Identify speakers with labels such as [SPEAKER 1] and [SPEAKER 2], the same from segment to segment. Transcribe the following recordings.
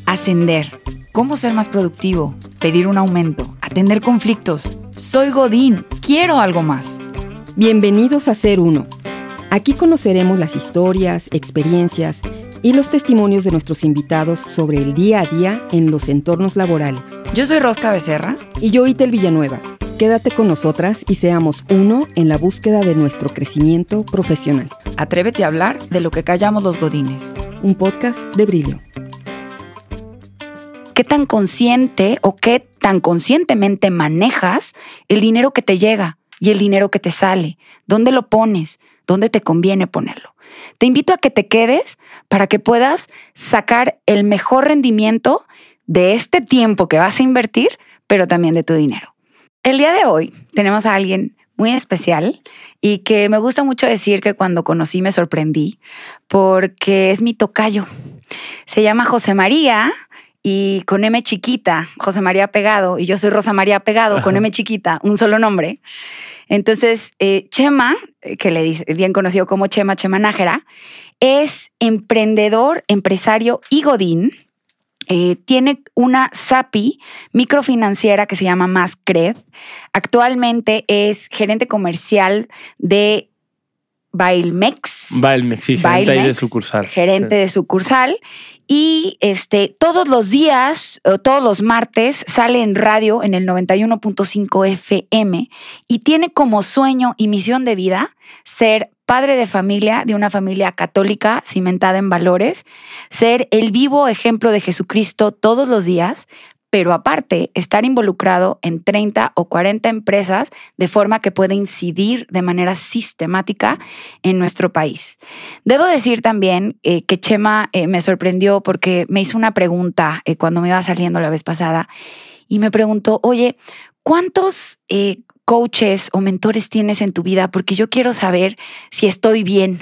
[SPEAKER 1] ascender, cómo ser más productivo, pedir un aumento, atender conflictos. Soy Godín, quiero algo más.
[SPEAKER 2] Bienvenidos a Ser Uno. Aquí conoceremos las historias, experiencias y los testimonios de nuestros invitados sobre el día a día en los entornos laborales.
[SPEAKER 1] Yo soy Rosca Becerra.
[SPEAKER 2] Y yo, Itel Villanueva. Quédate con nosotras y seamos uno en la búsqueda de nuestro crecimiento profesional.
[SPEAKER 1] Atrévete a hablar de lo que callamos los godines.
[SPEAKER 2] Un podcast de Brillo.
[SPEAKER 1] ¿Qué tan consciente o qué tan conscientemente manejas el dinero que te llega y el dinero que te sale? ¿Dónde lo pones? ¿Dónde te conviene ponerlo? Te invito a que te quedes para que puedas sacar el mejor rendimiento de este tiempo que vas a invertir, pero también de tu dinero. El día de hoy tenemos a alguien muy especial y que me gusta mucho decir que cuando conocí me sorprendí porque es mi tocayo. Se llama José María y con M chiquita, José María Pegado, y yo soy Rosa María Pegado con M chiquita, un solo nombre. Entonces, Chema, que le dice, bien conocido como Chema Nájera, es emprendedor, empresario y godín. Tiene una SAPI microfinanciera que se llama Mascred. Actualmente es gerente comercial de Bailmex.
[SPEAKER 3] Sí, gerente ahí de sucursal.
[SPEAKER 1] Gerente de sucursal. Y todos los días, todos los martes, sale en radio en el 91.5 FM y tiene como sueño y misión de vida ser padre de familia, de una familia católica cimentada en valores, ser el vivo ejemplo de Jesucristo todos los días, pero aparte estar involucrado en 30 o 40 empresas de forma que pueda incidir de manera sistemática en nuestro país. Debo decir también que Chema me sorprendió porque me hizo una pregunta cuando me iba saliendo la vez pasada y me preguntó, oye, ¿cuántos coaches o mentores tienes en tu vida? Porque yo quiero saber si estoy bien.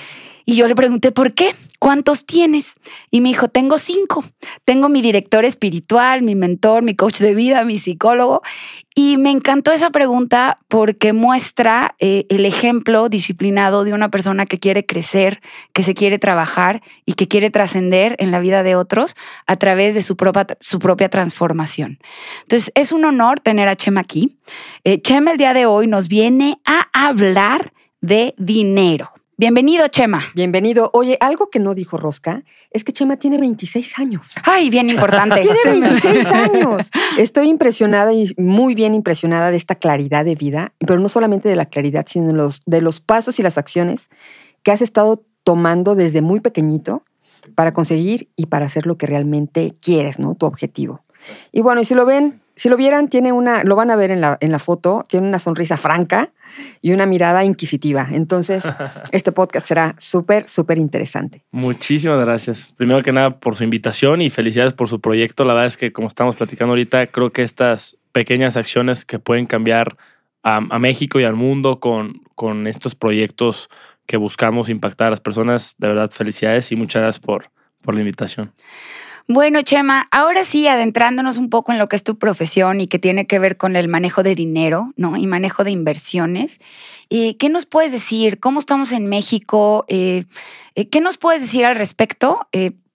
[SPEAKER 1] Y yo le pregunté, ¿por qué? ¿Cuántos tienes? Y me dijo, tengo 5. Tengo mi director espiritual, mi mentor, mi coach de vida, mi psicólogo. Y me encantó esa pregunta porque muestra el ejemplo disciplinado de una persona que quiere crecer, que se quiere trabajar y que quiere trascender en la vida de otros a través de su propia transformación. Entonces, es un honor tener a Chema aquí. Chema el día de hoy nos viene a hablar de dinero. Bienvenido, Chema.
[SPEAKER 2] Bienvenido. Oye, algo que no dijo Rosca es que Chema tiene 26 años.
[SPEAKER 1] Ay, bien importante.
[SPEAKER 2] Tiene 26 años. Estoy impresionada y muy bien impresionada de esta claridad de vida, pero no solamente de la claridad, sino de los pasos y las acciones que has estado tomando desde muy pequeñito para conseguir y para hacer lo que realmente quieres, ¿no? Tu objetivo. Y bueno, y si lo vieran, lo van a ver en la foto, tiene una sonrisa franca y una mirada inquisitiva. Entonces, este podcast será súper, súper interesante.
[SPEAKER 3] Muchísimas gracias. Primero que nada, por su invitación y felicidades por su proyecto. La verdad es que, como estamos platicando ahorita, creo que estas pequeñas acciones que pueden cambiar a México y al mundo con estos proyectos que buscamos impactar a las personas, de verdad, felicidades y muchas gracias por la invitación.
[SPEAKER 1] Bueno, Chema, ahora sí, adentrándonos un poco en lo que es tu profesión y que tiene que ver con el manejo de dinero, ¿no? Y manejo de inversiones. ¿Qué nos puedes decir? ¿Cómo estamos en México? ¿Qué nos puedes decir al respecto?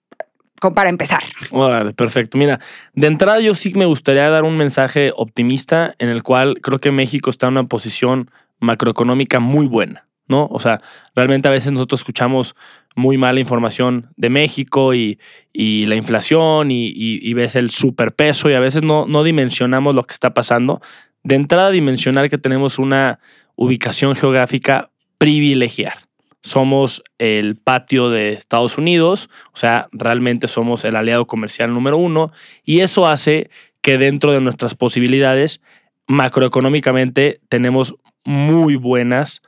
[SPEAKER 1] Para empezar.
[SPEAKER 3] Vale, perfecto. Mira, de entrada yo sí me gustaría dar un mensaje optimista en el cual creo que México está en una posición macroeconómica muy buena, ¿no? O sea, realmente a veces nosotros escuchamos muy mala información de México y la inflación y ves el superpeso y a veces no dimensionamos lo que está pasando. De entrada, dimensionar que tenemos una ubicación geográfica privilegiada. Somos el patio de Estados Unidos, o sea, realmente somos el aliado comercial número 1 y eso hace que dentro de nuestras posibilidades macroeconómicamente tenemos muy buenas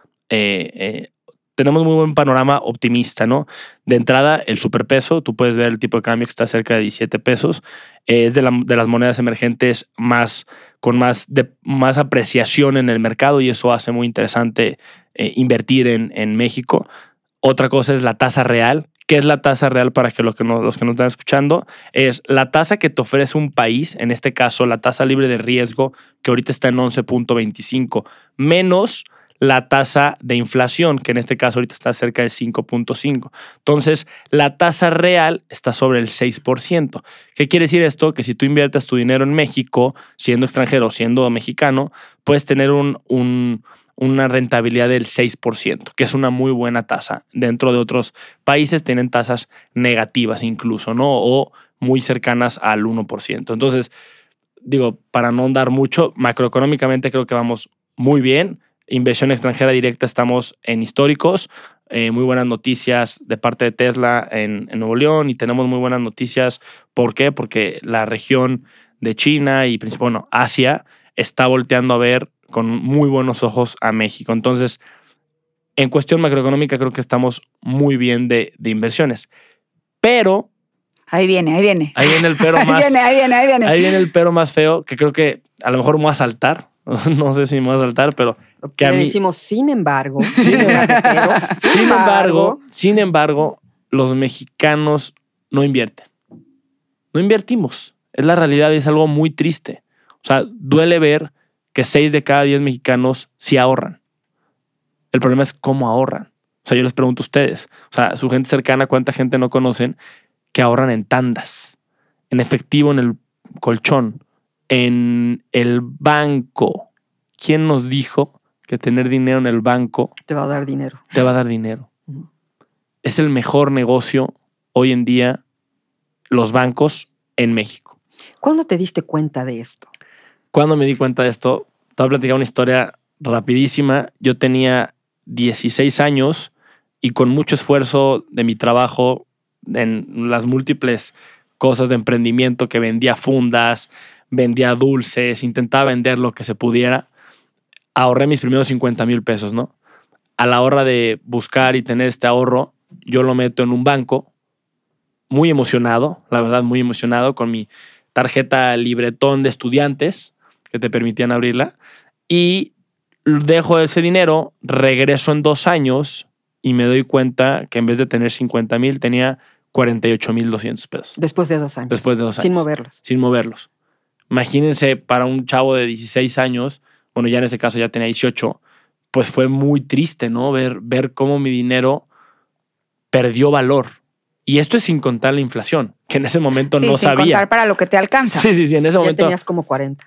[SPEAKER 3] tenemos muy buen panorama optimista, ¿no? De entrada, el superpeso, tú puedes ver el tipo de cambio que está cerca de 17 pesos, es de las monedas emergentes con más apreciación en el mercado y eso hace muy interesante invertir en México. Otra cosa es la tasa real. ¿Qué es la tasa real para que los que nos están escuchando? Es la tasa que te ofrece un país, en este caso la tasa libre de riesgo, que ahorita está en 11.25, menos la tasa de inflación, que en este caso ahorita está cerca del 5.5. Entonces, la tasa real está sobre el 6%. ¿Qué quiere decir esto? Que si tú inviertes tu dinero en México, siendo extranjero o siendo mexicano, puedes tener una rentabilidad del 6%, que es una muy buena tasa. Dentro de otros países tienen tasas negativas incluso, ¿no? O muy cercanas al 1%. Entonces, digo, para no andar mucho, macroeconómicamente creo que vamos muy bien. Inversión extranjera directa estamos en históricos. Muy buenas noticias de parte de Tesla en Nuevo León y tenemos muy buenas noticias. ¿Por qué? Porque la región de China y principalmente Asia está volteando a ver con muy buenos ojos a México. Entonces, en cuestión macroeconómica creo que estamos muy bien de inversiones. Pero...
[SPEAKER 1] Ahí viene.
[SPEAKER 3] Ahí viene el pero más... Ahí viene el pero más feo, que creo que a lo mejor me voy a saltar. No sé si me voy a saltar, pero... que a mí...
[SPEAKER 2] decimos, sin embargo,
[SPEAKER 3] sin embargo, los mexicanos no invierten. No invertimos. Es la realidad y es algo muy triste. O sea, duele ver que 6 de cada 10 mexicanos sí ahorran. El problema es cómo ahorran. O sea, yo les pregunto a ustedes, o sea, su gente cercana, ¿cuánta gente no conocen que ahorran en tandas, en efectivo, en el colchón, en el banco? ¿Quién nos dijo que tener dinero en el banco
[SPEAKER 2] te va a dar dinero?
[SPEAKER 3] Te va a dar dinero. Es el mejor negocio hoy en día, los bancos en México.
[SPEAKER 2] ¿Cuándo te diste cuenta de esto?
[SPEAKER 3] Cuando me di cuenta de esto, te voy a platicar una historia rapidísima. Yo tenía 16 años y con mucho esfuerzo de mi trabajo en las múltiples cosas de emprendimiento que vendía fundas, vendía dulces, intentaba vender lo que se pudiera, ahorré mis primeros 50,000 pesos, ¿no? A la hora de buscar y tener este ahorro, yo lo meto en un banco, muy emocionado, la verdad, muy emocionado, con mi tarjeta libretón de estudiantes, que te permitían abrirla, y dejo ese dinero, regreso en 2 años y me doy cuenta que en vez de tener 50,000 tenía 48,200 pesos.
[SPEAKER 2] Después de 2 años.
[SPEAKER 3] Después de 2 años.
[SPEAKER 2] Sin moverlos.
[SPEAKER 3] Imagínense, para un chavo de 16 años, bueno, ya en ese caso ya tenía 18, pues fue muy triste, ¿no? Ver cómo mi dinero perdió valor. Y esto es sin contar la inflación, que en ese momento no sabía.
[SPEAKER 1] Sin contar para lo que te alcanza.
[SPEAKER 3] Sí, en ese momento.
[SPEAKER 2] Ya tenías como 40.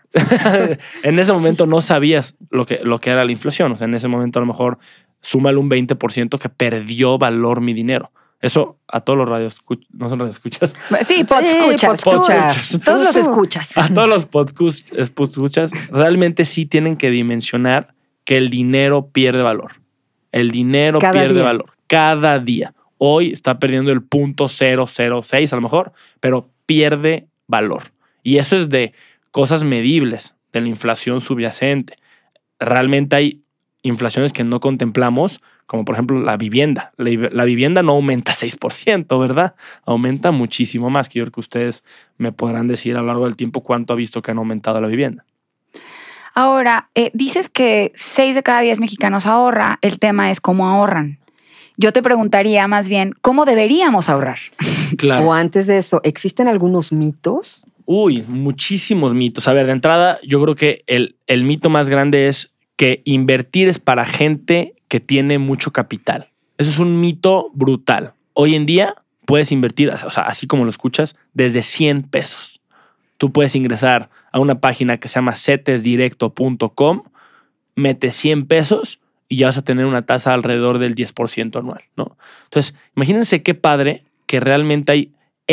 [SPEAKER 3] En ese momento no sabías lo que era la inflación. O sea, en ese momento a lo mejor súmale un 20% que perdió valor mi dinero. Eso a todos los ¿no son radioescuchas?
[SPEAKER 1] Sí, escuchas. Todos los escuchas.
[SPEAKER 3] A todos los escuchas, realmente sí tienen que dimensionar que el dinero pierde valor. El dinero pierde valor cada día. Hoy está perdiendo el 0.006 a lo mejor, pero pierde valor. Y eso es de cosas medibles, de la inflación subyacente. Realmente hay inflaciones que no contemplamos, como por ejemplo la vivienda. La vivienda no aumenta 6%, ¿verdad? Aumenta muchísimo más, que yo creo que ustedes me podrán decir a lo largo del tiempo cuánto ha visto que han aumentado la vivienda.
[SPEAKER 1] Ahora, dices que 6 de cada 10 mexicanos ahorra. El tema es cómo ahorran. Yo te preguntaría más bien, ¿cómo deberíamos ahorrar?
[SPEAKER 3] Claro.
[SPEAKER 2] O antes de eso, ¿existen algunos mitos?
[SPEAKER 3] Uy, muchísimos mitos. A ver, de entrada, yo creo que el mito más grande es que invertir es para gente que tiene mucho capital. Eso es un mito brutal. Hoy en día puedes invertir, o sea, así como lo escuchas, desde 100 pesos. Tú puedes ingresar a una página que se llama cetesdirecto.com, metes 100 pesos y ya vas a tener una tasa alrededor del 10% anual, ¿no? Entonces, imagínense qué padre que realmente hay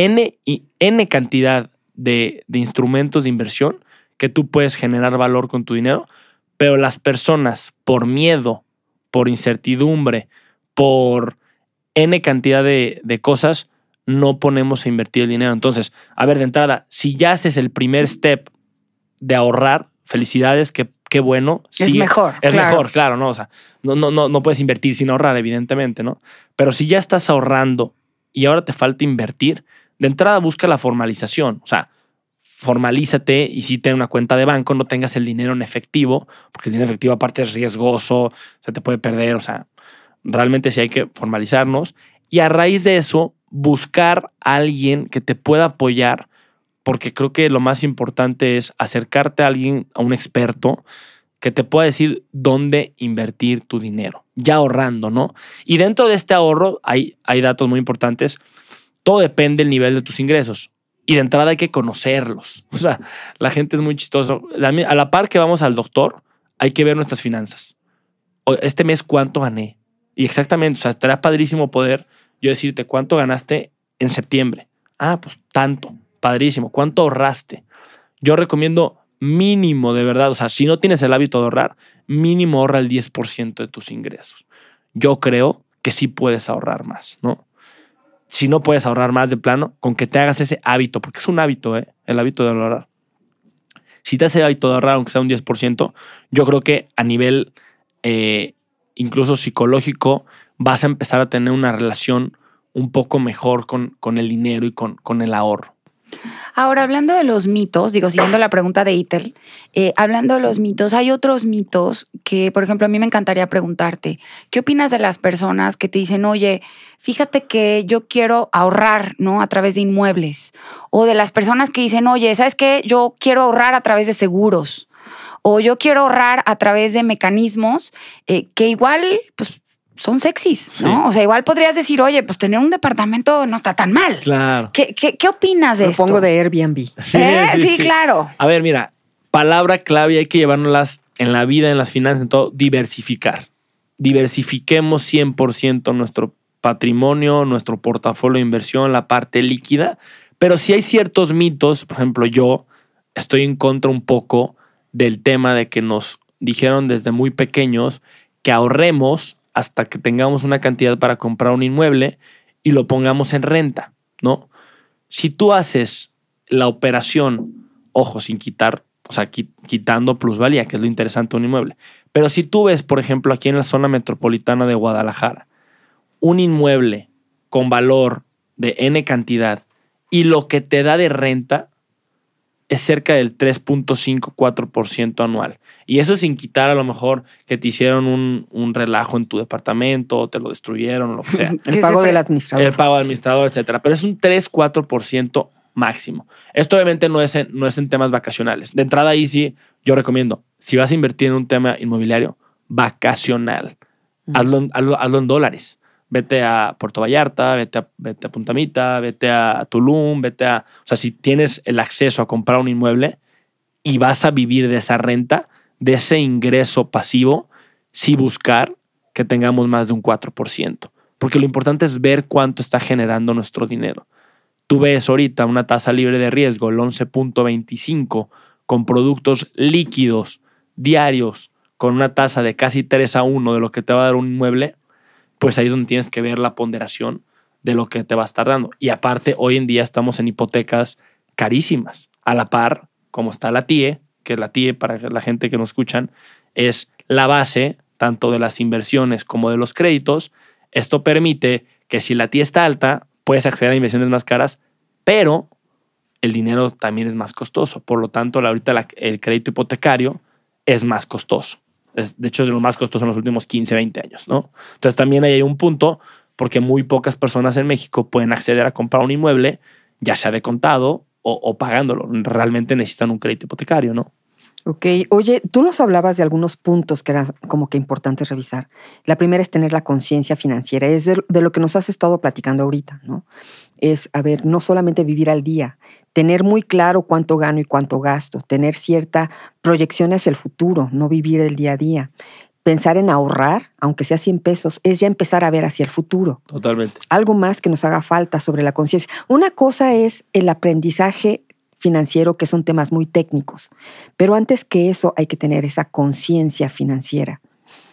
[SPEAKER 3] N cantidad de instrumentos de inversión que tú puedes generar valor con tu dinero, pero las personas, por miedo, por incertidumbre, por N cantidad de cosas, no ponemos a invertir el dinero. Entonces, a ver, de entrada, si ya haces el primer step de ahorrar, felicidades, qué bueno.
[SPEAKER 1] Es sí, mejor.
[SPEAKER 3] Es mejor, claro, ¿no? O sea, no puedes invertir sin ahorrar, evidentemente, ¿no? Pero si ya estás ahorrando y ahora te falta invertir, de entrada busca la formalización. O sea, formalízate y si tienes una cuenta de banco, no tengas el dinero en efectivo, porque el dinero en efectivo aparte es riesgoso, se te puede perder. O sea, realmente sí hay que formalizarnos. Y a raíz de eso, buscar a alguien que te pueda apoyar, porque creo que lo más importante es acercarte a alguien, a un experto que te pueda decir dónde invertir tu dinero, ya ahorrando, ¿no? Y dentro de este ahorro hay datos muy importantes. Todo depende del nivel de tus ingresos. Y de entrada hay que conocerlos. O sea, la gente es muy chistosa. A la par que vamos al doctor, hay que ver nuestras finanzas. Este mes, ¿cuánto gané? Y exactamente, o sea, estaría padrísimo poder yo decirte cuánto ganaste en septiembre. Ah, pues tanto. Padrísimo. ¿Cuánto ahorraste? Yo recomiendo mínimo, de verdad, o sea, si no tienes el hábito de ahorrar, mínimo ahorra el 10% de tus ingresos. Yo creo que sí puedes ahorrar más, ¿no? Si no puedes ahorrar más de plano, con que te hagas ese hábito, porque es un hábito, el hábito de ahorrar. Si te haces el hábito de ahorrar, aunque sea un 10%, yo creo que a nivel incluso psicológico vas a empezar a tener una relación un poco mejor con el dinero y con el ahorro.
[SPEAKER 1] Ahora, hablando de los mitos, siguiendo la pregunta de Itel, hablando de los mitos, hay otros mitos que, por ejemplo, a mí me encantaría preguntarte. ¿Qué opinas de las personas que te dicen, oye, fíjate que yo quiero ahorrar, ¿no? A través de inmuebles? O de las personas que dicen, oye, ¿sabes qué? Yo quiero ahorrar a través de seguros. O yo quiero ahorrar a través de mecanismos que igual, pues, son sexys, ¿no? Sí. O sea, igual podrías decir, oye, pues tener un departamento no está tan mal.
[SPEAKER 3] Claro.
[SPEAKER 1] ¿Qué opinas de esto?
[SPEAKER 2] Lo pongo de Airbnb.
[SPEAKER 1] Sí, claro.
[SPEAKER 3] A ver, mira, palabra clave, hay que llevárnoslas en la vida, en las finanzas, en todo, diversificar. Diversifiquemos 100% nuestro patrimonio, nuestro portafolio de inversión, la parte líquida. Pero sí hay ciertos mitos, por ejemplo, yo estoy en contra un poco del tema de que nos dijeron desde muy pequeños que ahorremos hasta que tengamos una cantidad para comprar un inmueble y lo pongamos en renta, ¿no? Si tú haces la operación, ojo, sin quitar, o sea, quitando plusvalía, que es lo interesante de un inmueble, pero si tú ves, por ejemplo, aquí en la zona metropolitana de Guadalajara, un inmueble con valor de N cantidad y lo que te da de renta es cerca del 3.5-4% anual. Y eso sin quitar a lo mejor que te hicieron un relajo en tu departamento o te lo destruyeron o lo que sea.
[SPEAKER 2] El pago del administrador.
[SPEAKER 3] El pago del administrador, etcétera. Pero es un 3-4% máximo. Esto obviamente no es en temas vacacionales. De entrada ahí sí, yo recomiendo, si vas a invertir en un tema inmobiliario, vacacional. Hazlo en dólares. Vete a Puerto Vallarta, vete a Punta Mita, vete a Tulum, o sea, si tienes el acceso a comprar un inmueble y vas a vivir de esa renta, de ese ingreso pasivo, sí buscar que tengamos más de un 4%. Porque lo importante es ver cuánto está generando nuestro dinero. Tú ves ahorita una tasa libre de riesgo, el 11.25, con productos líquidos, diarios, con una tasa de casi 3-1 de lo que te va a dar un inmueble, pues ahí es donde tienes que ver la ponderación de lo que te va a estar dando. Y aparte, hoy en día estamos en hipotecas carísimas. A la par, como está la TIE, que la TIE, para la gente que nos escuchan, es la base tanto de las inversiones como de los créditos. Esto permite que si la TIE está alta, puedes acceder a inversiones más caras, pero el dinero también es más costoso. Por lo tanto, ahorita el crédito hipotecario es más costoso. De hecho, es de lo más costoso en los últimos 15-20 años, ¿no? Entonces también ahí hay un punto porque muy pocas personas en México pueden acceder a comprar un inmueble, ya sea de contado o pagándolo. Realmente necesitan un crédito hipotecario, ¿no?
[SPEAKER 2] Ok. Oye, tú nos hablabas de algunos puntos que eran como que importantes revisar. La primera es tener la conciencia financiera. Es de lo que nos has estado platicando ahorita, ¿no? Es, a ver, no solamente vivir al día, tener muy claro cuánto gano y cuánto gasto, tener cierta proyección hacia el futuro, no vivir el día a día. Pensar en ahorrar, aunque sea 100 pesos, es ya empezar a ver hacia el futuro.
[SPEAKER 3] Totalmente.
[SPEAKER 2] Algo más que nos haga falta sobre la conciencia. Una cosa es el aprendizaje financiero, que son temas muy técnicos, pero antes que eso hay que tener esa conciencia financiera.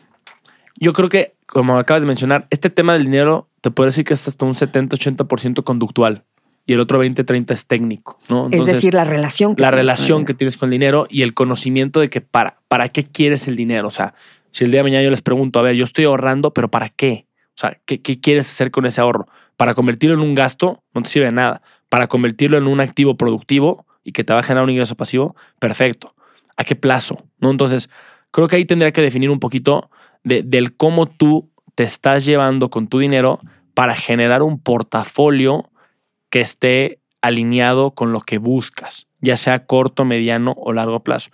[SPEAKER 3] Yo creo que, como acabas de mencionar, este tema del dinero te puedo decir que es hasta un 70-80% conductual y el otro 20-30% es técnico, ¿no?
[SPEAKER 2] Entonces, es decir, la relación
[SPEAKER 3] que tienes con el dinero y el conocimiento de que para qué quieres el dinero. O sea, si el día de mañana yo les pregunto, a ver, yo estoy ahorrando, pero ¿para qué? O sea, ¿qué quieres hacer con ese ahorro? ¿Para convertirlo en un gasto? No te sirve de nada. ¿Para convertirlo en un activo productivo y que te va a generar un ingreso pasivo? Perfecto. ¿A qué plazo? ¿No? Entonces, creo que ahí tendría que definir un poquito del cómo tú te estás llevando con tu dinero para generar un portafolio que esté alineado con lo que buscas, ya sea corto, mediano o largo plazo.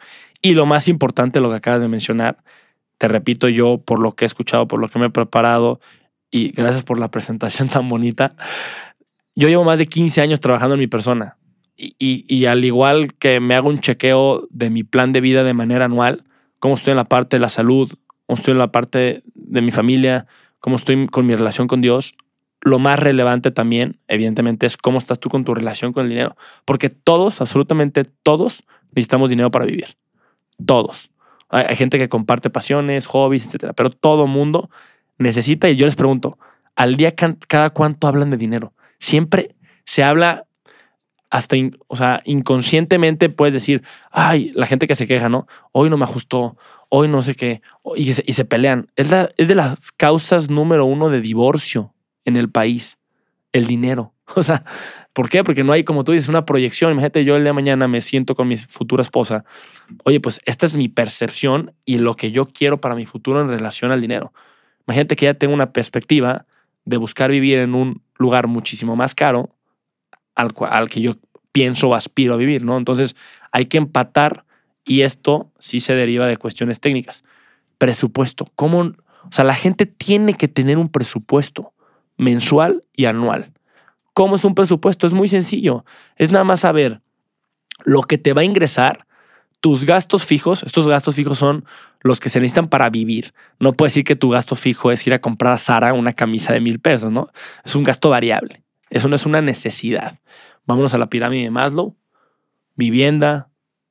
[SPEAKER 3] Y lo más importante, lo que acabas de mencionar, te repito, yo por lo que he escuchado, por lo que me he preparado, y gracias por la presentación tan bonita, yo llevo más de 15 años trabajando en mi persona. Y al igual que me hago un chequeo de mi plan de vida de manera anual, cómo estoy en la parte de la salud, cómo estoy en la parte de mi familia, cómo estoy con mi relación con Dios, lo más relevante también, evidentemente, es cómo estás tú con tu relación con el dinero. Porque todos, absolutamente todos, necesitamos dinero para vivir. Todos. Hay gente que comparte pasiones, hobbies, etcétera, pero todo mundo necesita. Y yo les pregunto, al día cada cuánto hablan de dinero. Siempre se habla hasta, inconscientemente puedes decir, ay, la gente que se queja, ¿no? Hoy no me ajustó, hoy no sé qué, y se pelean. Es de las causas número 1 de divorcio en el país, el dinero. O sea, ¿por qué? Porque no hay, como tú dices, una proyección. Imagínate, yo el día de mañana me siento con mi futura esposa. Oye, pues esta es mi percepción y lo que yo quiero para mi futuro en relación al dinero. Imagínate que ya tengo una perspectiva de buscar vivir en un lugar muchísimo más caro al que yo pienso o aspiro a vivir, ¿no? Entonces hay que empatar y esto sí se deriva de cuestiones técnicas. Presupuesto. ¿Cómo? O sea, la gente tiene que tener un presupuesto mensual y anual. ¿Cómo es un presupuesto? Es muy sencillo. Es nada más saber lo que te va a ingresar, tus gastos fijos. Estos gastos fijos son los que se necesitan para vivir. No puedes decir que tu gasto fijo es ir a comprar a Zara una camisa de $1,000, ¿no? Es un gasto variable. Eso no es una necesidad. Vámonos a la pirámide de Maslow. Vivienda,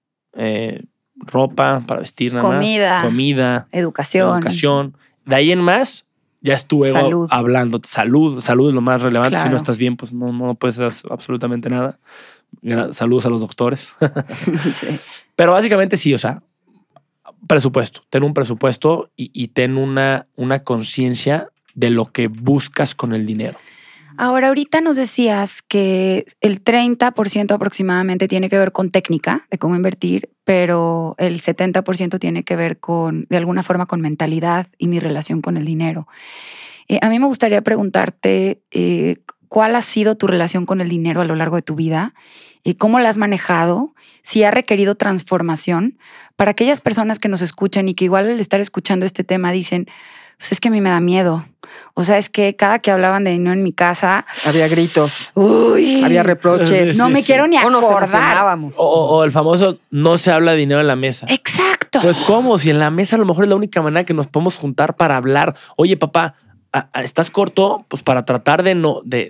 [SPEAKER 3] ropa para vestir nada más. Comida. Educación. De ahí en más, ya estuve hablando. Salud es lo más relevante. Claro. Si no estás bien, pues no puedes hacer absolutamente nada. Saludos a los doctores. Sí. Pero básicamente sí, o sea, presupuesto. Ten un presupuesto y ten una conciencia de lo que buscas con el dinero.
[SPEAKER 1] Ahora, ahorita nos decías que el 30% aproximadamente tiene que ver con técnica de cómo invertir, pero el 70% tiene que ver de alguna forma, con mentalidad y mi relación con el dinero. A mí me gustaría preguntarte cuál ha sido tu relación con el dinero a lo largo de tu vida, cómo la has manejado, si ha requerido transformación para aquellas personas que nos escuchan y que igual al estar escuchando este tema dicen, pues es que a mí me da miedo. O sea, es que cada que hablaban de dinero en mi casa...
[SPEAKER 2] Había gritos.
[SPEAKER 1] Uy,
[SPEAKER 2] había reproches.
[SPEAKER 1] No me quiero ni acordar.
[SPEAKER 3] O el famoso, no se habla de dinero en la mesa.
[SPEAKER 1] Exacto.
[SPEAKER 3] Pues ¿cómo? Si en la mesa a lo mejor es la única manera que nos podemos juntar para hablar. Oye, papá, ¿estás corto? Pues para tratar de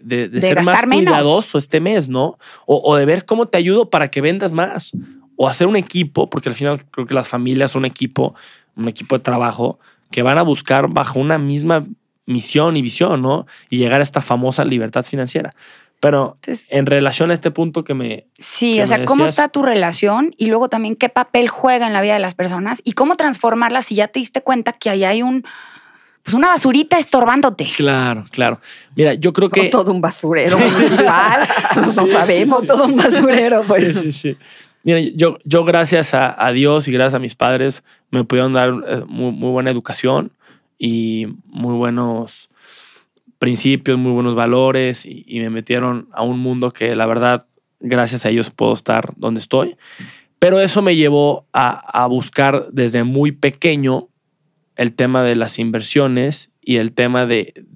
[SPEAKER 3] ser más cuidadoso este mes, ¿no? O de ver cómo te ayudo para que vendas más. O hacer un equipo, porque al final creo que las familias son un equipo de trabajo que van a buscar bajo una misma misión y visión, ¿no? Y llegar a esta famosa libertad financiera. Pero entonces, en relación a este punto que me...
[SPEAKER 1] Sí, o sea, ¿cómo está tu relación? Y luego también, ¿qué papel juega en la vida de las personas? Y cómo transformarla si ya te diste cuenta que ahí hay una basurita estorbándote.
[SPEAKER 3] Claro. Mira, yo creo que...
[SPEAKER 2] Todo un basurero municipal. No sabemos.
[SPEAKER 1] Todo un basurero, pues.
[SPEAKER 3] Sí. Mira, yo gracias a Dios y gracias a mis padres me pudieron dar muy buena educación y muy buenos principios, muy buenos valores y me metieron a un mundo que la verdad, gracias a ellos puedo estar donde estoy. Pero eso me llevó a buscar desde muy pequeño el tema de las inversiones y el tema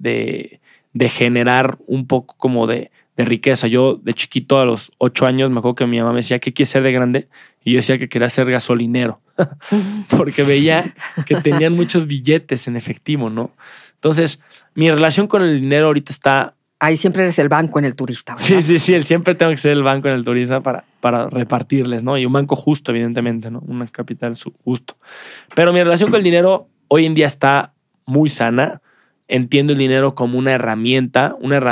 [SPEAKER 3] de generar un poco como de riqueza. Yo de chiquito a los 8 años me acuerdo que mi mamá me decía, ¿qué quieres ser de grande? Y yo decía que quería ser gasolinero porque veía que tenían muchos billetes en efectivo, ¿no? Entonces, mi relación con el dinero ahorita está...
[SPEAKER 2] Ahí siempre eres el banco en el turista, ¿verdad?
[SPEAKER 3] Sí, siempre tengo que ser el banco en el turista para repartirles, ¿no? Y un banco justo, evidentemente, ¿no? Un capital justo. Pero mi relación con el dinero hoy en día está muy sana. Entiendo el dinero como una herramienta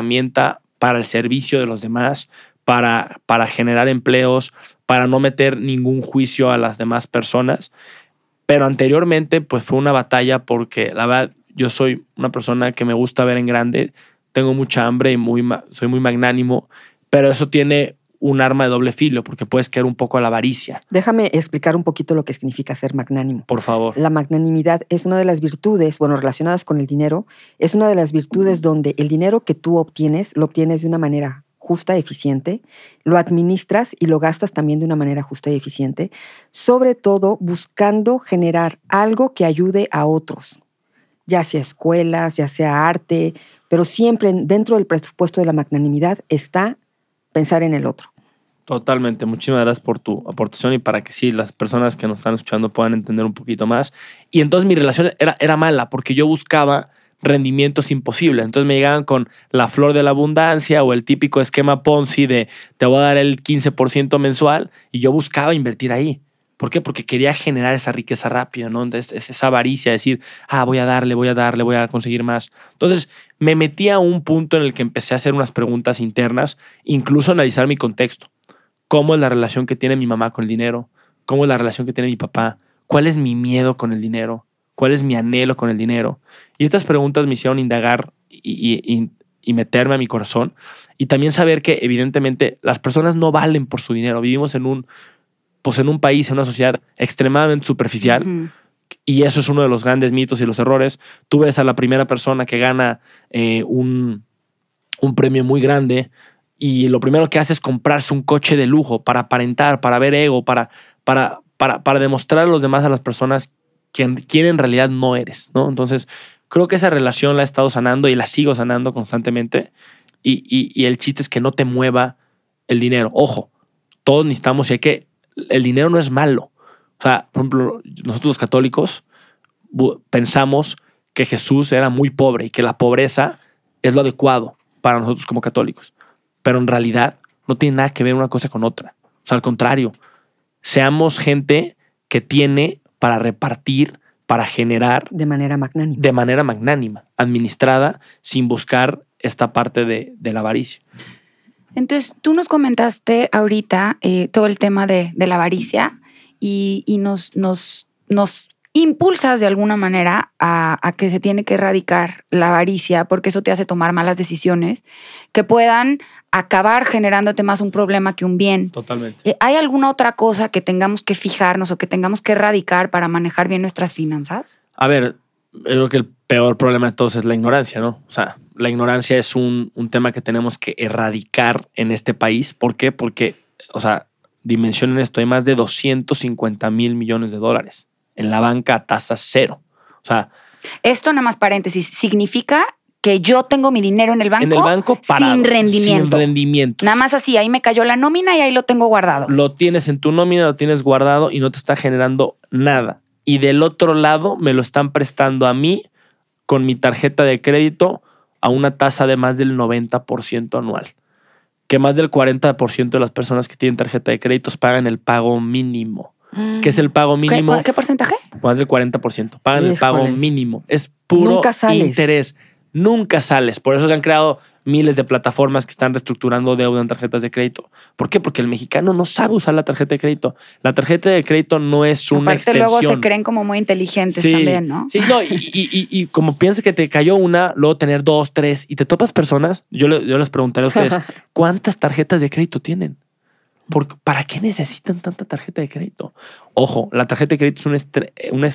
[SPEAKER 3] para el servicio de los demás, para generar empleos, para no meter ningún juicio a las demás personas. Pero anteriormente, pues fue una batalla porque la verdad, yo soy una persona que me gusta ver en grande, tengo mucha hambre y soy muy magnánimo, pero eso tiene un arma de doble filo porque puedes caer un poco a la avaricia.
[SPEAKER 2] Déjame explicar un poquito lo que significa ser magnánimo.
[SPEAKER 3] Por favor.
[SPEAKER 2] La magnanimidad es una de las virtudes, relacionadas con el dinero, es una de las virtudes donde el dinero que tú obtienes, lo obtienes de una manera justa, eficiente, lo administras y lo gastas también de una manera justa y eficiente, sobre todo buscando generar algo que ayude a otros, ya sea escuelas, ya sea arte, pero siempre dentro del presupuesto de la magnanimidad está pensar en el otro.
[SPEAKER 3] Totalmente. Muchísimas gracias por tu aportación y para que sí, las personas que nos están escuchando puedan entender un poquito más. Y entonces mi relación era mala porque yo buscaba rendimientos imposibles. Entonces me llegaban con la flor de la abundancia o el típico esquema Ponzi de te voy a dar el 15% mensual y yo buscaba invertir ahí. ¿Por qué? Porque quería generar esa riqueza rápida, ¿no? Entonces, es esa avaricia, decir, voy a conseguir más. Entonces, me metí a un punto en el que empecé a hacer unas preguntas internas, incluso analizar mi contexto. ¿Cómo es la relación que tiene mi mamá con el dinero? ¿Cómo es la relación que tiene mi papá? ¿Cuál es mi miedo con el dinero? ¿Cuál es mi anhelo con el dinero? Y estas preguntas me hicieron indagar y meterme a mi corazón. Y también saber que, evidentemente, las personas no valen por su dinero. Vivimos en un país, en una sociedad extremadamente superficial. Uh-huh. Y eso es uno de los grandes mitos y los errores. Tú ves a la primera persona que gana un premio muy grande y lo primero que hace es comprarse un coche de lujo para aparentar, para ver ego, para demostrar a los demás, a las personas, quién en realidad no eres, ¿no? Entonces, creo que esa relación la he estado sanando y la sigo sanando constantemente. Y el chiste es que no te mueva el dinero. Ojo, todos necesitamos, y el dinero no es malo. O sea, por ejemplo, nosotros los católicos pensamos que Jesús era muy pobre y que la pobreza es lo adecuado para nosotros como católicos. Pero en realidad no tiene nada que ver una cosa con otra. O sea, al contrario, seamos gente que tiene para repartir, para generar.
[SPEAKER 2] De manera magnánima.
[SPEAKER 3] De manera magnánima, administrada, sin buscar esta parte de la avaricia.
[SPEAKER 1] Entonces, tú nos comentaste ahorita todo el tema de la avaricia y nos impulsas de alguna manera a que se tiene que erradicar la avaricia porque eso te hace tomar malas decisiones que puedan acabar generándote más un problema que un bien.
[SPEAKER 3] Totalmente.
[SPEAKER 1] ¿Hay alguna otra cosa que tengamos que fijarnos o que tengamos que erradicar para manejar bien nuestras finanzas?
[SPEAKER 3] A ver, yo creo que el peor problema de todos es la ignorancia, ¿no? O sea, la ignorancia es un tema que tenemos que erradicar en este país. ¿Por qué? Porque, o sea, dimensionen esto, hay más de 250,000 millones de dólares en la banca a tasa cero. O sea,
[SPEAKER 1] esto, nada más paréntesis, significa que yo tengo mi dinero en el banco
[SPEAKER 3] parado,
[SPEAKER 1] sin rendimiento.
[SPEAKER 3] Sin rendimientos.
[SPEAKER 1] Nada más así, ahí me cayó la nómina y ahí lo tengo guardado.
[SPEAKER 3] Lo tienes en tu nómina, lo tienes guardado y no te está generando nada. Y del otro lado me lo están prestando a mí con mi tarjeta de crédito a una tasa de más del 90% anual. Que más del 40% de las personas que tienen tarjeta de créditos pagan el pago mínimo. ¿Qué es el pago mínimo?
[SPEAKER 1] ¿Qué porcentaje?
[SPEAKER 3] Más del 40%. Pagan el pago mínimo. Es puro interés. Nunca sales. Por eso se han creado miles de plataformas que están reestructurando deuda en tarjetas de crédito. ¿Por qué? Porque el mexicano no sabe usar la tarjeta de crédito. La tarjeta de crédito no es una extensión.
[SPEAKER 1] Luego se creen como muy inteligentes también, ¿no?
[SPEAKER 3] Sí, no, y como piensas que te cayó una, luego tener 2, 3 y te topas personas, yo les preguntaré a ustedes, ¿cuántas tarjetas de crédito tienen? ¿Para qué necesitan tanta tarjeta de crédito? Ojo, la tarjeta de crédito es un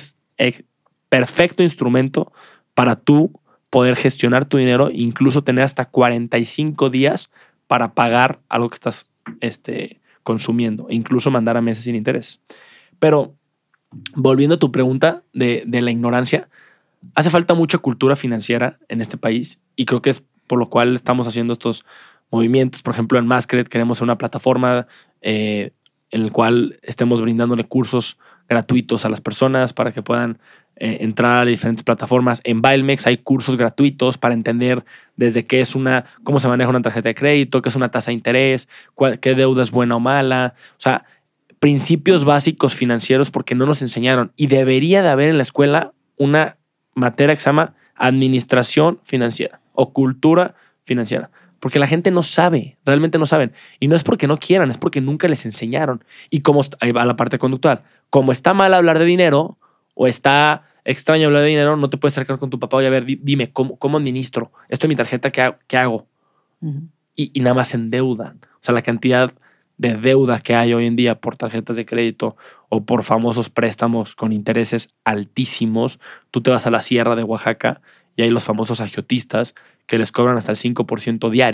[SPEAKER 3] perfecto instrumento para tú poder gestionar tu dinero e incluso tener hasta 45 días para pagar algo que estás consumiendo e incluso mandar a meses sin interés. Pero volviendo a tu pregunta de la ignorancia, hace falta mucha cultura financiera en este país y creo que es por lo cual estamos haciendo estos movimientos. Por ejemplo, en Mascred queremos ser una plataforma en la cual estemos brindándole cursos gratuitos a las personas para que puedan entrar a diferentes plataformas. En Bilemex hay cursos gratuitos para entender desde cómo se maneja una tarjeta de crédito, qué es una tasa de interés, qué deuda es buena o mala. O sea, principios básicos financieros porque no nos enseñaron. Y debería de haber en la escuela una materia que se llama administración financiera o cultura financiera. Porque la gente no sabe, realmente no saben. Y no es porque no quieran, es porque nunca les enseñaron. Y ahí va la parte conductual. Como está mal hablar de dinero o está extraño hablar de dinero, no te puedes acercar con tu papá. Oye, a ver, dime, ¿cómo administro? Esto es mi tarjeta, ¿qué hago? Uh-huh. Y nada más endeudan. O sea, la cantidad de deuda que hay hoy en día por tarjetas de crédito o por famosos préstamos con intereses altísimos. Tú te vas a la sierra de Oaxaca y hay los famosos agiotistas que les cobran hasta el 5% diario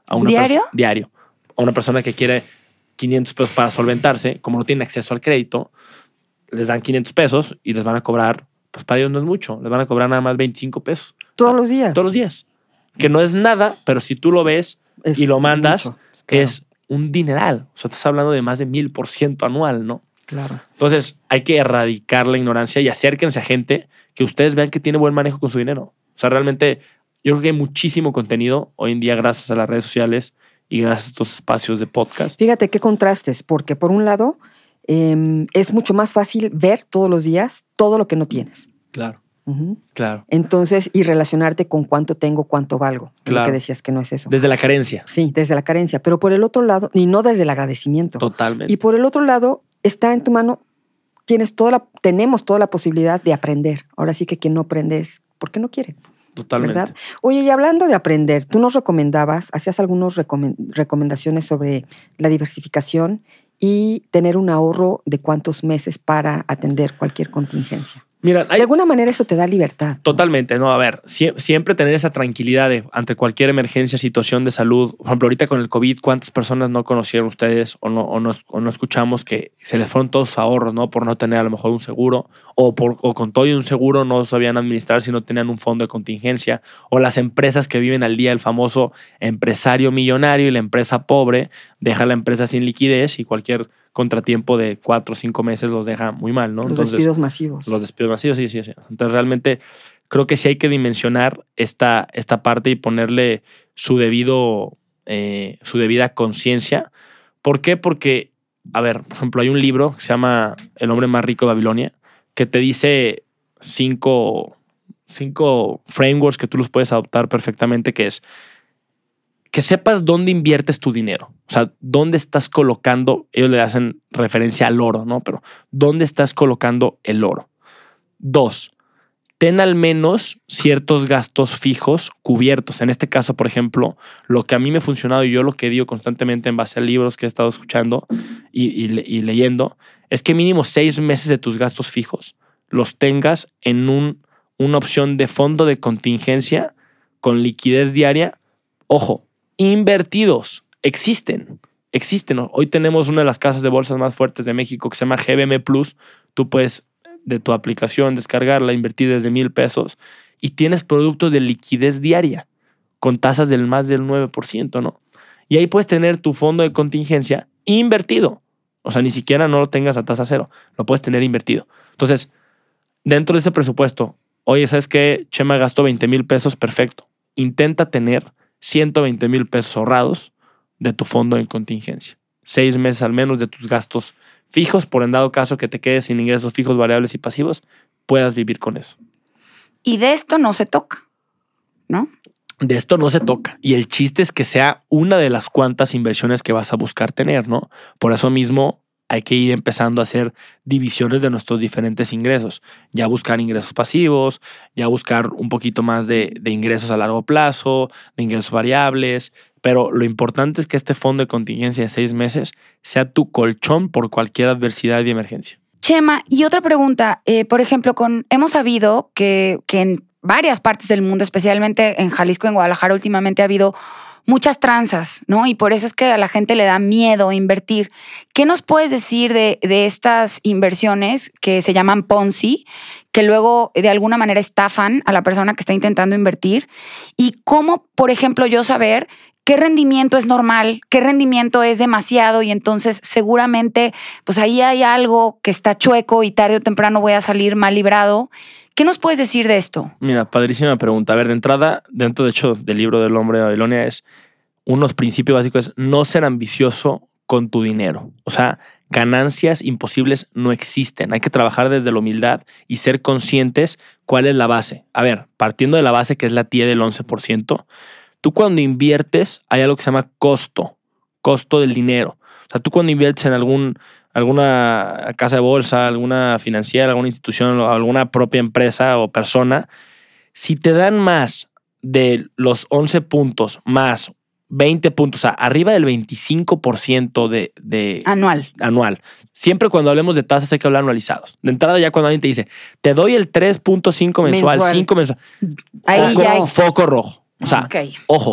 [SPEAKER 3] a una
[SPEAKER 1] ¿Diario?
[SPEAKER 3] diario. A una persona que quiere 500 pesos para solventarse, como no tiene acceso al crédito, les dan 500 pesos y les van a cobrar, pues para ellos no es mucho, les van a cobrar nada más 25 pesos.
[SPEAKER 2] Todos los días.
[SPEAKER 3] Todos los días. Que no es nada, pero si tú lo ves
[SPEAKER 2] Es
[SPEAKER 3] y lo mandas,
[SPEAKER 2] mucho, claro.
[SPEAKER 3] es un dineral. O sea, estás hablando de más de 1000% anual, ¿no?
[SPEAKER 2] Claro.
[SPEAKER 3] Entonces, hay que erradicar la ignorancia y acérquense a gente que ustedes vean que tiene buen manejo con su dinero. O sea, realmente, yo creo que hay muchísimo contenido hoy en día gracias a las redes sociales y gracias a estos espacios de podcast.
[SPEAKER 2] Fíjate qué contrastes, porque por un lado es mucho más fácil ver todos los días todo lo que no tienes.
[SPEAKER 3] Claro,
[SPEAKER 2] Ujú.
[SPEAKER 3] claro.
[SPEAKER 2] Entonces, y relacionarte con cuánto tengo, cuánto valgo.
[SPEAKER 3] Claro.
[SPEAKER 2] Lo que decías que no es eso.
[SPEAKER 3] Desde la carencia.
[SPEAKER 2] Sí, desde la carencia, pero por el otro lado, y no desde el agradecimiento.
[SPEAKER 3] Totalmente.
[SPEAKER 2] Y por el otro lado, está en tu mano, tenemos toda la posibilidad de aprender. Ahora sí que quien no aprende es porque no quiere.
[SPEAKER 3] Totalmente.
[SPEAKER 2] ¿Verdad? Oye, y hablando de aprender, tú nos hacías algunas recomendaciones sobre la diversificación y tener un ahorro de cuántos meses para atender cualquier contingencia.
[SPEAKER 3] Mira,
[SPEAKER 2] De alguna manera eso te da libertad.
[SPEAKER 3] Totalmente, no, a ver, siempre tener esa tranquilidad ante cualquier emergencia, situación de salud. Por ejemplo, ahorita con el COVID, ¿cuántas personas no conocieron ustedes o no escuchamos que se les fueron todos sus ahorros, ¿no? Por no tener a lo mejor un seguro o con todo y un seguro no sabían administrar si no tenían un fondo de contingencia, o las empresas que viven al día, el famoso empresario millonario y la empresa pobre deja la empresa sin liquidez y cualquier contratiempo de 4 o 5 meses los deja muy mal, ¿no?
[SPEAKER 2] Los despidos masivos.
[SPEAKER 3] Los despidos masivos, sí. Entonces, realmente creo que sí hay que dimensionar esta parte y ponerle su debida conciencia. ¿Por qué? Porque, a ver, por ejemplo, hay un libro que se llama El hombre más rico de Babilonia, que te dice 5 frameworks que tú los puedes adoptar perfectamente, que es que sepas dónde inviertes tu dinero. O sea, dónde estás colocando, ellos le hacen referencia al oro, ¿no? Pero ¿dónde estás colocando el oro? 2, ten al menos ciertos gastos fijos cubiertos. En este caso, por ejemplo, lo que a mí me ha funcionado y yo lo que digo constantemente en base a libros que he estado escuchando y leyendo, es que mínimo 6 meses de tus gastos fijos los tengas en una opción de fondo de contingencia con liquidez diaria. Ojo, invertidos. Existen. Hoy tenemos una de las casas de bolsas más fuertes de México que se llama GBM Plus. Tú puedes de tu aplicación descargarla, invertir desde 1,000 pesos y tienes productos de liquidez diaria con tasas del más del 9%, ¿no? Y ahí puedes tener tu fondo de contingencia invertido. O sea, ni siquiera no lo tengas a tasa cero. Lo puedes tener invertido. Entonces, dentro de ese presupuesto, oye, ¿sabes qué? Chema gastó 20,000 pesos, perfecto. Intenta tener 120,000 pesos ahorrados de tu fondo de contingencia. 6 meses al menos de tus gastos fijos, por en dado caso que te quedes sin ingresos fijos, variables y pasivos, puedas vivir con eso.
[SPEAKER 1] Y de esto no se toca, ¿no?
[SPEAKER 3] De esto no se toca. Y el chiste es que sea una de las cuantas inversiones que vas a buscar tener, ¿no? Por eso mismo hay que ir empezando a hacer divisiones de nuestros diferentes ingresos. Ya buscar ingresos pasivos, ya buscar un poquito más de ingresos a largo plazo, de ingresos variables. Pero lo importante es que este fondo de contingencia de 6 meses sea tu colchón por cualquier adversidad y emergencia.
[SPEAKER 1] Chema, y otra pregunta. Por ejemplo, hemos sabido que en varias partes del mundo, especialmente en Jalisco, en Guadalajara, últimamente ha habido muchas tranzas, ¿no? Y por eso es que a la gente le da miedo invertir. ¿Qué nos puedes decir de estas inversiones que se llaman Ponzi, que luego de alguna manera estafan a la persona que está intentando invertir? Y cómo, por ejemplo, yo saber qué rendimiento es normal, qué rendimiento es demasiado, y entonces seguramente pues ahí hay algo que está chueco y tarde o temprano voy a salir mal librado. ¿Qué nos puedes decir de esto?
[SPEAKER 3] Mira, padrísima pregunta. A ver, de entrada, dentro de hecho del libro del hombre de Babilonia, es unos principios básicos: es no ser ambicioso con tu dinero. O sea, ganancias imposibles no existen. Hay que trabajar desde la humildad y ser conscientes cuál es la base. A ver, partiendo de la base que es la TIE del 11%, tú cuando inviertes hay algo que se llama costo del dinero. O sea, tú cuando inviertes en alguna casa de bolsa, alguna financiera, alguna institución o alguna propia empresa o persona, si te dan más de los 11 puntos más 20 puntos, o sea, arriba del 25% de anual. Siempre cuando hablemos de tasas hay que hablar anualizados. De entrada, ya cuando alguien te dice, te doy el 3.5 mensual, 5 mensual,
[SPEAKER 1] Ahí ya hay
[SPEAKER 3] foco rojo. O sea,
[SPEAKER 1] okay.
[SPEAKER 3] Ojo,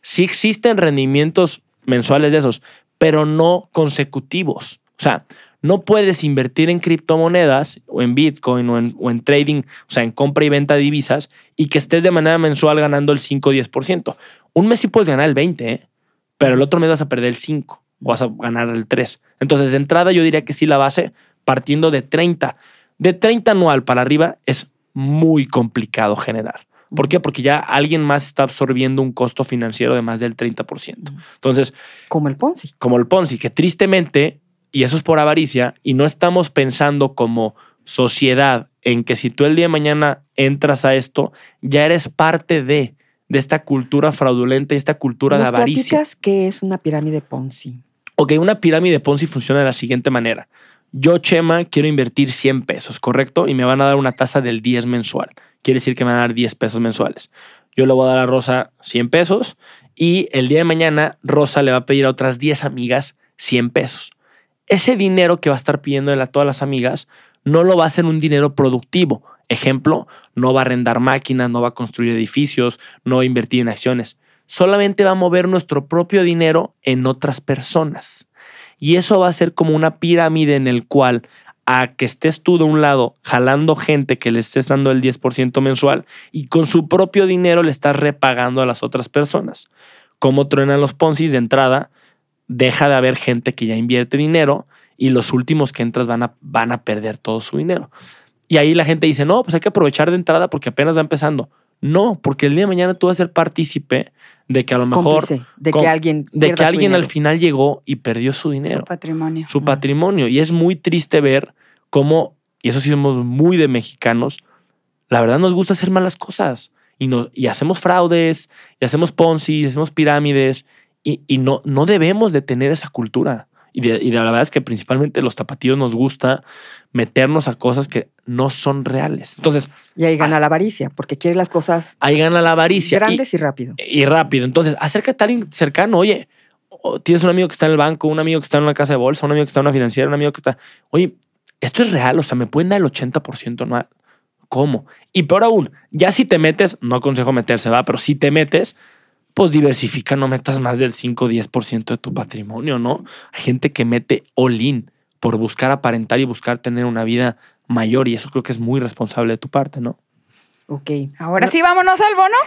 [SPEAKER 3] sí existen rendimientos mensuales de esos, pero no consecutivos. O sea, no puedes invertir en criptomonedas o en Bitcoin o en trading, o sea, en compra y venta de divisas y que estés de manera mensual ganando el 5 o 10%. Un mes sí puedes ganar el 20%, pero el otro mes vas a perder el 5% o vas a ganar el 3%. Entonces, de entrada yo diría que sí la base partiendo de 30. De 30 anual para arriba es muy complicado generar. ¿Por qué? Porque ya alguien más está absorbiendo un costo financiero de más del 30%. Entonces,
[SPEAKER 2] Como el Ponzi.
[SPEAKER 3] como el Ponzi, que tristemente, y eso es por avaricia, y no estamos pensando como sociedad en que si tú el día de mañana entras a esto, ya eres parte de esta cultura fraudulenta y esta cultura de
[SPEAKER 2] ¿Nos
[SPEAKER 3] avaricia.
[SPEAKER 2] platicas qué es una pirámide Ponzi?
[SPEAKER 3] Ok, una pirámide Ponzi funciona de la siguiente manera. Yo, Chema, quiero invertir 100 pesos, ¿correcto? Y me van a dar una tasa del 10 mensual. Quiere decir que me van a dar 10 pesos mensuales. Yo le voy a dar a Rosa 100 pesos y el día de mañana Rosa le va a pedir a otras 10 amigas 100 pesos. Ese dinero que va a estar pidiéndole a todas las amigas no lo va a hacer un dinero productivo. Ejemplo, no va a arrendar máquinas, no va a construir edificios, no va a invertir en acciones. Solamente va a mover nuestro propio dinero en otras personas. Y eso va a ser como una pirámide en el cual a que estés tú de un lado jalando gente que le estés dando el 10% mensual y con su propio dinero le estás repagando a las otras personas. ¿Cómo truenan los Ponzi? De entrada, deja de haber gente que ya invierte dinero y los últimos que entras van a perder todo su dinero. Y ahí la gente dice, no, pues hay que aprovechar de entrada porque apenas va empezando. No, porque el día de mañana tú vas a ser partícipe de que a lo mejor...
[SPEAKER 2] Cómplice de que alguien
[SPEAKER 3] al final llegó y perdió su dinero.
[SPEAKER 1] Su patrimonio.
[SPEAKER 3] Su patrimonio. Y es muy triste ver cómo, y eso sí somos muy de mexicanos, la verdad nos gusta hacer malas cosas. Y hacemos fraudes, y hacemos Ponzi, y hacemos pirámides, y no debemos de tener esa cultura. Y la verdad es que principalmente los tapatíos nos gusta meternos a cosas que no son reales. Entonces,
[SPEAKER 2] y ahí gana la avaricia, porque quiere las cosas
[SPEAKER 3] ahí gana la avaricia.
[SPEAKER 2] Grandes y rápido.
[SPEAKER 3] Y rápido. Entonces, acércate a alguien cercano. Oye, tienes un amigo que está en el banco, un amigo que está en una casa de bolsa, un amigo que está en una financiera, un amigo que está... Oye, esto es real. O sea, ¿me pueden dar el 80% anual? ¿Cómo? Y peor aún, ya si te metes, no aconsejo meterse, ¿va? Pero si te metes, pues diversifica, no metas más del 5 o 10% de tu patrimonio, ¿no? Hay gente que mete all-in por buscar aparentar y buscar tener una vida mayor y eso creo que es muy responsable de tu parte, ¿no?
[SPEAKER 2] Ok.
[SPEAKER 1] Ahora sí, vámonos al bono.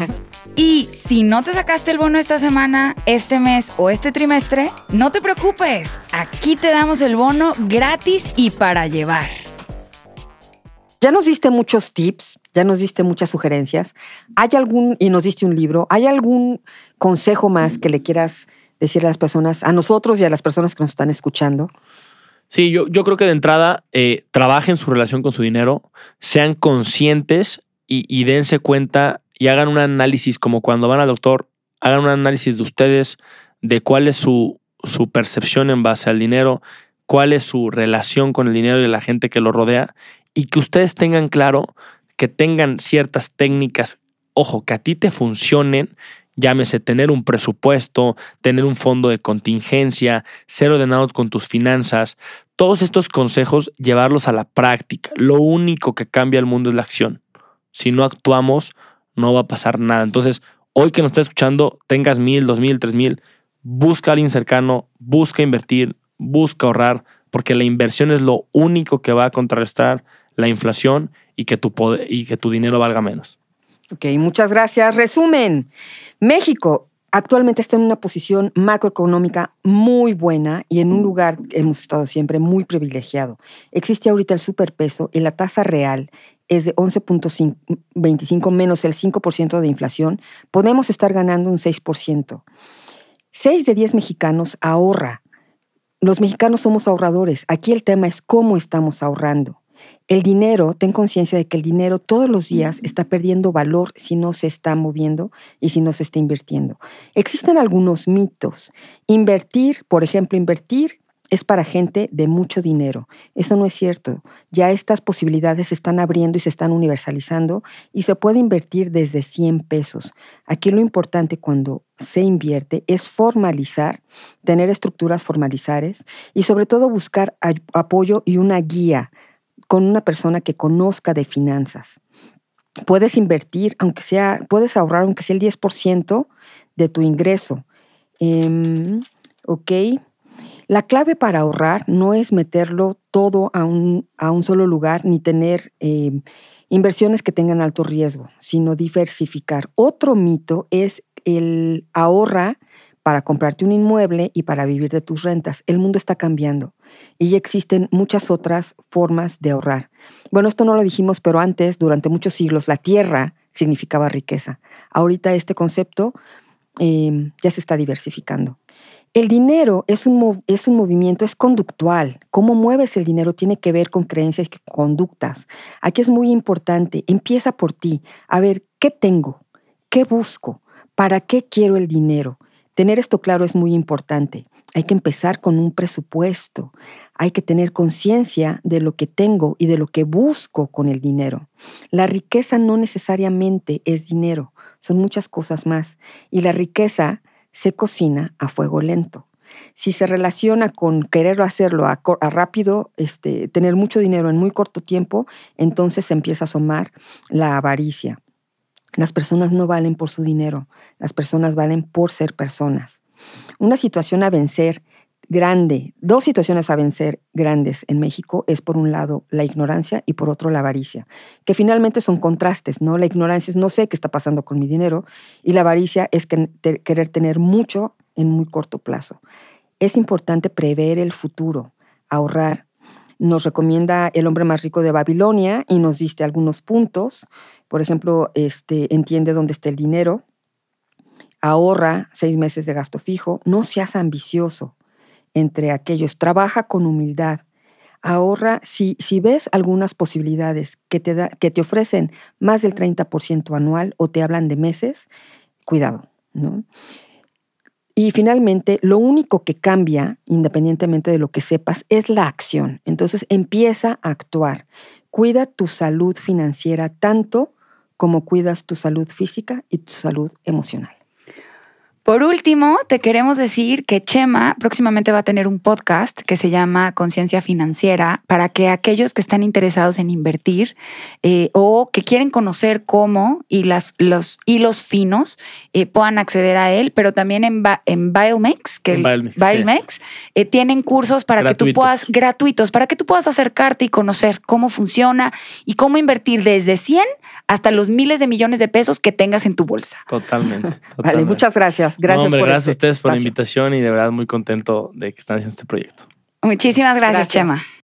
[SPEAKER 1] Y si no te sacaste el bono esta semana, este mes o este trimestre, no te preocupes. Aquí te damos el bono gratis y para llevar.
[SPEAKER 2] Ya nos diste muchos tips, ya nos diste muchas sugerencias. Y nos diste un libro, ¿hay algún consejo más que le quieras decir a las personas, a nosotros y a las personas que nos están escuchando?
[SPEAKER 3] Sí, yo creo que de entrada trabajen su relación con su dinero, sean conscientes y dense cuenta y hagan un análisis como cuando van al doctor, hagan un análisis de ustedes, de cuál es su percepción en base al dinero, cuál es su relación con el dinero y la gente que lo rodea y que ustedes tengan claro que tengan ciertas técnicas, ojo, que a ti te funcionen, llámese tener un presupuesto, tener un fondo de contingencia, ser ordenado con tus finanzas. Todos estos consejos, llevarlos a la práctica. Lo único que cambia el mundo es la acción. Si no actuamos, no va a pasar nada. Entonces, hoy que nos estás escuchando, tengas 1,000, 2,000, 3,000, busca a alguien cercano, busca invertir, busca ahorrar, porque la inversión es lo único que va a contrarrestar la inflación y que tu dinero valga menos.
[SPEAKER 2] Ok, muchas gracias. Resumen, México actualmente está en una posición macroeconómica muy buena y en un lugar que hemos estado siempre muy privilegiado. Existe ahorita el superpeso y la tasa real es de 11.25 menos el 5% de inflación. Podemos estar ganando un 6%. 6 de 10 mexicanos ahorra. Los mexicanos somos ahorradores. Aquí el tema es cómo estamos ahorrando. El dinero, ten conciencia de que el dinero todos los días está perdiendo valor si no se está moviendo y si no se está invirtiendo. Existen algunos mitos. Invertir, por ejemplo, es para gente de mucho dinero. Eso no es cierto. Ya estas posibilidades se están abriendo y se están universalizando y se puede invertir desde 100 pesos. Aquí lo importante cuando se invierte es formalizar, tener estructuras formalizares y sobre todo buscar apoyo y una guía con una persona que conozca de finanzas. Puedes invertir, puedes ahorrar aunque sea el 10% de tu ingreso. Ok. La clave para ahorrar no es meterlo todo a un solo lugar ni tener inversiones que tengan alto riesgo, sino diversificar. Otro mito es el ahorra para comprarte un inmueble y para vivir de tus rentas. El mundo está cambiando y ya existen muchas otras formas de ahorrar. Bueno, esto no lo dijimos, pero antes, durante muchos siglos, la tierra significaba riqueza. Ahorita este concepto ya se está diversificando. El dinero es un movimiento, es conductual. Cómo mueves el dinero tiene que ver con creencias y conductas. Aquí es muy importante. Empieza por ti. A ver, ¿qué tengo? ¿Qué busco? ¿Para qué quiero el dinero? Tener esto claro es muy importante. Hay que empezar con un presupuesto. Hay que tener conciencia de lo que tengo y de lo que busco con el dinero. La riqueza no necesariamente es dinero. Son muchas cosas más. Y la riqueza se cocina a fuego lento. Si se relaciona con querer hacerlo a rápido, tener mucho dinero en muy corto tiempo, entonces se empieza a asomar la avaricia. Las personas no valen por su dinero, las personas valen por ser personas. Una situación a vencer grande, dos situaciones a vencer grandes en México es por un lado la ignorancia y por otro la avaricia, que finalmente son contrastes, ¿no? La ignorancia es no sé qué está pasando con mi dinero y la avaricia es querer tener mucho en muy corto plazo. Es importante prever el futuro, ahorrar. Nos recomienda El hombre más rico de Babilonia y nos diste algunos puntos. Por ejemplo, entiende dónde está el dinero, ahorra 6 meses de gasto fijo, no seas ambicioso entre aquellos, trabaja con humildad, ahorra, si ves algunas posibilidades que te ofrecen más del 30% anual o te hablan de meses, cuidado, ¿no? Y finalmente, lo único que cambia, independientemente de lo que sepas, es la acción. Entonces, empieza a actuar. Cuida tu salud financiera tanto como cuidas tu salud física y tu salud emocional.
[SPEAKER 1] Por último, te queremos decir que Chema próximamente va a tener un podcast que se llama Conciencia Financiera para que aquellos que están interesados en invertir o que quieren conocer cómo y los hilos finos puedan acceder a él, pero también en Bilemex, tienen cursos para gratuitos, para que tú puedas acercarte y conocer cómo funciona y cómo invertir desde 100 hasta los miles de millones de pesos que tengas en tu bolsa.
[SPEAKER 3] Totalmente.
[SPEAKER 2] Vale, muchas gracias. Gracias,
[SPEAKER 3] gracias a ustedes por la invitación y de verdad muy contento de que están haciendo este proyecto.
[SPEAKER 1] Muchísimas gracias, Chema.